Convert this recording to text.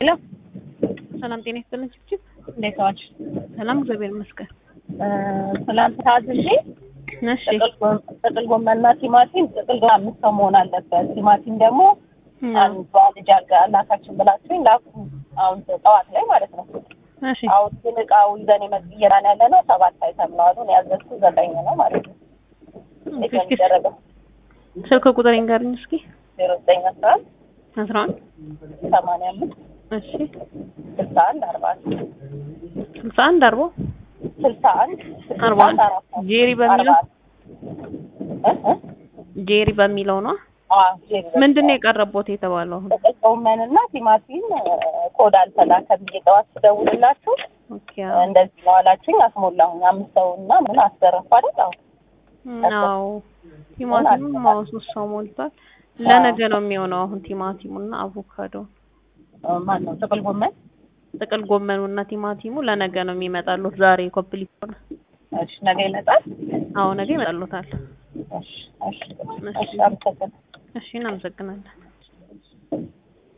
ሄሎ ሰላም ጤና ይስጥልኝ። ጭብጭብ እንዴት ዋልሽ? ሰላም እግዚአብሔር ይመስገን። ትናንት ታዝዤ ነሽ ጥቅል ጎመንና ቲማቲም ጥቅል ጎመን 5 ሰው መሆን አለበት። ቲማቲም ደግሞ አንዷ ልጅ አላካችን ብላችሁኝ ላኩ። አሁን ጠዋት ላይ ማለት ነው። እሺ አሁን ግን እቃው ይዘን የመጥየራን ያለ ነው 7 አይተም ነው አሁን ያዘዝኩት 9 ነው ማለት ነው። እሺ ደረገ ስልክ ቁጥሬን ጋርኝ እስኪ 0911 11 85 እሺ 61 40 61 40 61 40 ጄሪ በሚለው ነው። ምንድነው የቀረቦት የተባለው? ጥቅል ጎመንና ቲማቲም ኮድ አልተላከም ጠዋት ስደውልላችሁ እንደዚህ ነው አላችሁኝ። አስሞላሁኝ 5 ሰውና ምን አስደረኩ አይደል? አዎ ቲማቲሙ ማውስ ሰው ሞልቷል። ለነገ ነው የሚሆነው። አሁን ቲማቲሙና አቮካዶ ማን ነው? ጥቅል ጎመኑና ቲማቲሙ ለነገ ነው የሚመጣሉት። ዛሬ ኮምፕሊት ሆነ። እሺ ነገ ይመጣል። አዎ ነገ ይመጣሉታል። እሺ እናመሰግናለን።